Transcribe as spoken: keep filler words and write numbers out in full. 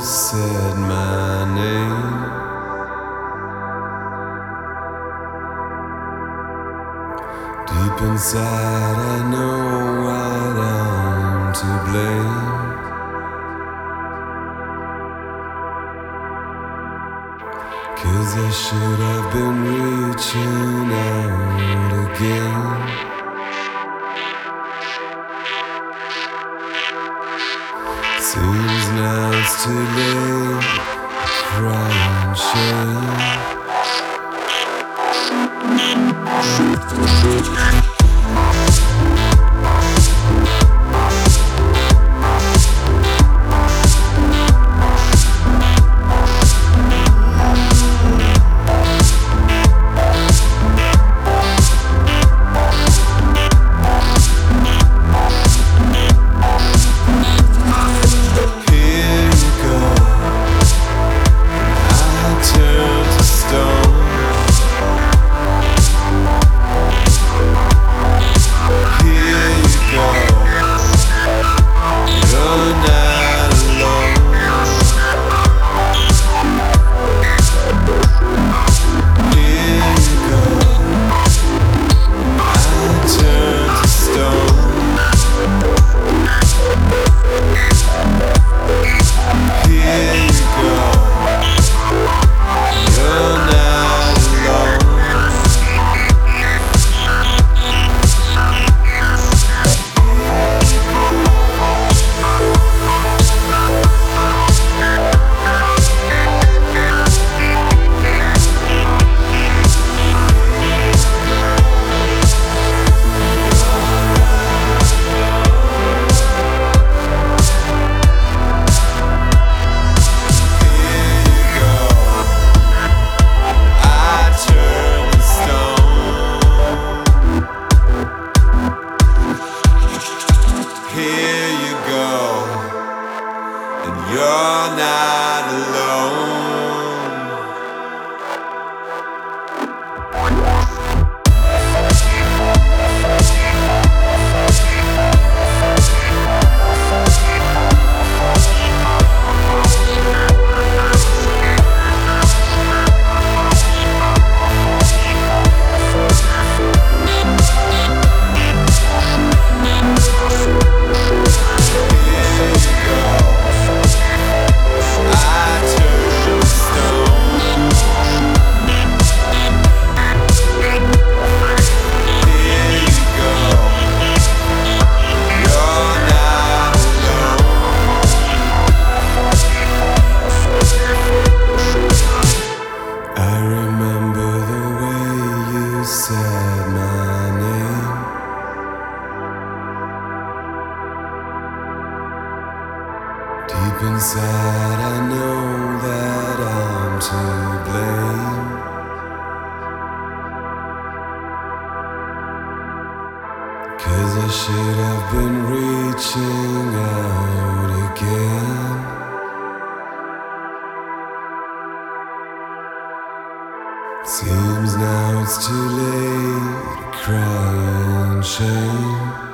said my name. Deep inside I know what I'm to blame. 'Cause I should have been reaching out again. Seems now it's too late, crying shame. You're not alone. Said my name. Deep inside I know that I'm to blame. 'Cause I should have been reaching out again. Seems now it's too late to cry and shame.